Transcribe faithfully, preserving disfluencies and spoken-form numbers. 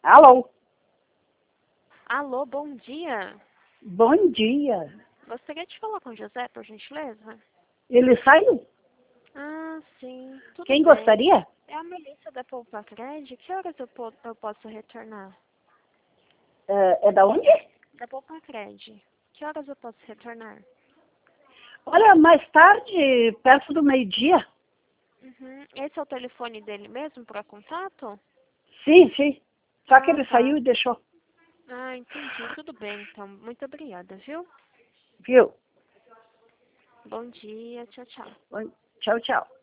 Alô? Alô, bom dia. Bom dia. Gostaria de falar com o José, por gentileza? Ele saiu? Ah, sim. Tudo Quem bem. gostaria? É a Melissa da Poupa Cred. Que horas eu, po eu posso retornar? É, é da onde? Da Poupa Cred. Que horas eu posso retornar? Olha, mais tarde, perto do meio-dia. Uhum. Esse é o telefone dele mesmo para contato? Sim, sim. Só que Ah, ele tá. saiu e deixou. Ah, entendi. Tudo bem, então. Muito obrigada, viu? Viu? Bom dia. Tchau, tchau. Bom, tchau, tchau.